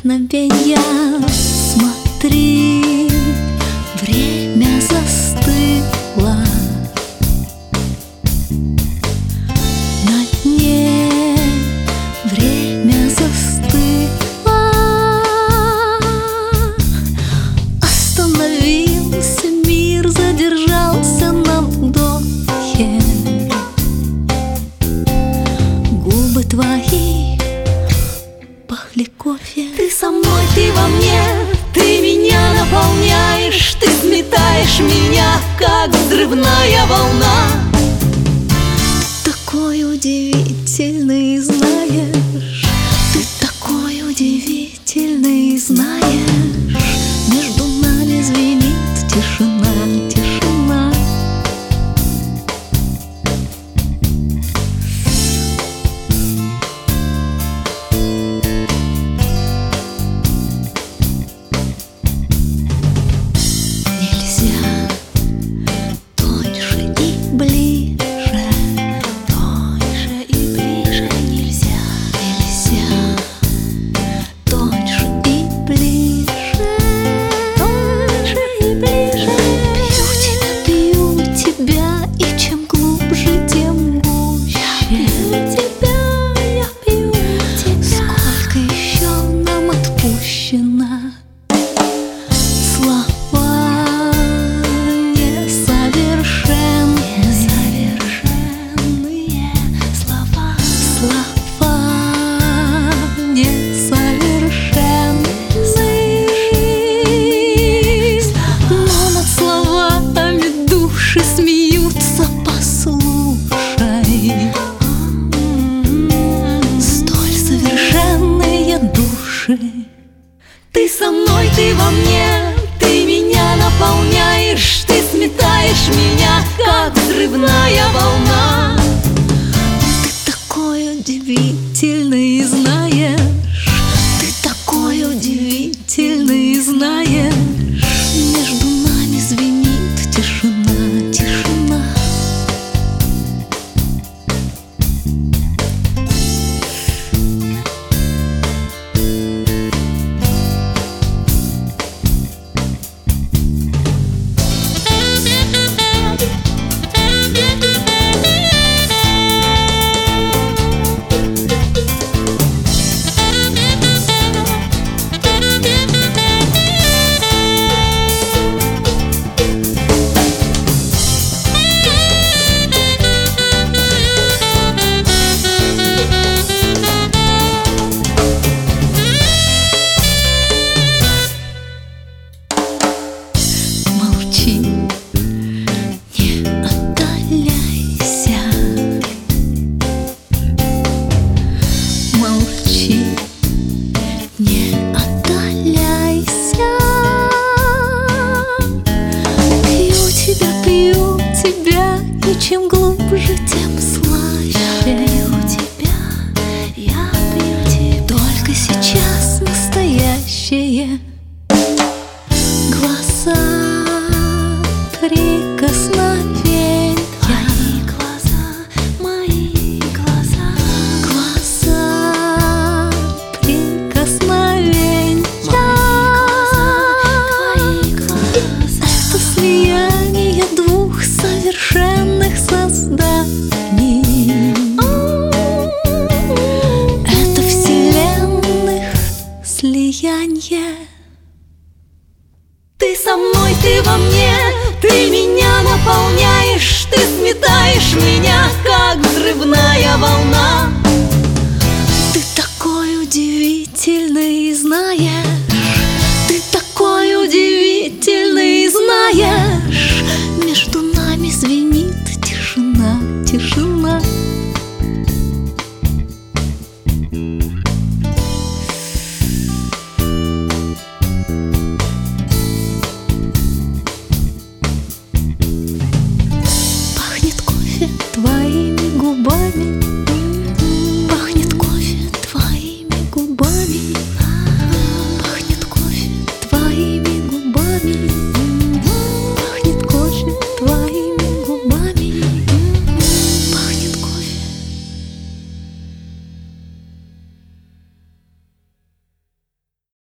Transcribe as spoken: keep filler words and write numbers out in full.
вдохновенья. Смотри, время застыло на дне, время застыло. Остановился мир, задержался на вдохе. Губы твои пахли кофе. Ты со мной, ты во мне, ты меня наполняешь, ты сметаешь меня, как взрывная волна. Такой удивительный, знаешь, ты такой удивительный, знаешь. Между нами звенит тишина, тишина. Смеются, послушай, столь совершенные души. Ты со мной, ты во мне, ты меня наполняешь, ты сметаешь меня, как взрывная волна. Ты такой удивительный, знаешь, ты такой удивительный, знаешь. Между нами звенит тишина, тишина. И чем глубже, тем слаще. Пью тебя, я пью тебя. Только сейчас настоящее. Глаза, прикосновенья. Мои глаза, мои глаза. Глаза, прикосновенья. Мои глаза, твои глаза. Это слияние двух совершенных созданий. Это вселенных слияние. Ты со мной, ты во мне, ты меня наполняешь, ты сметаешь меня, как взрывная волна. Ты такой удивительный, знаешь.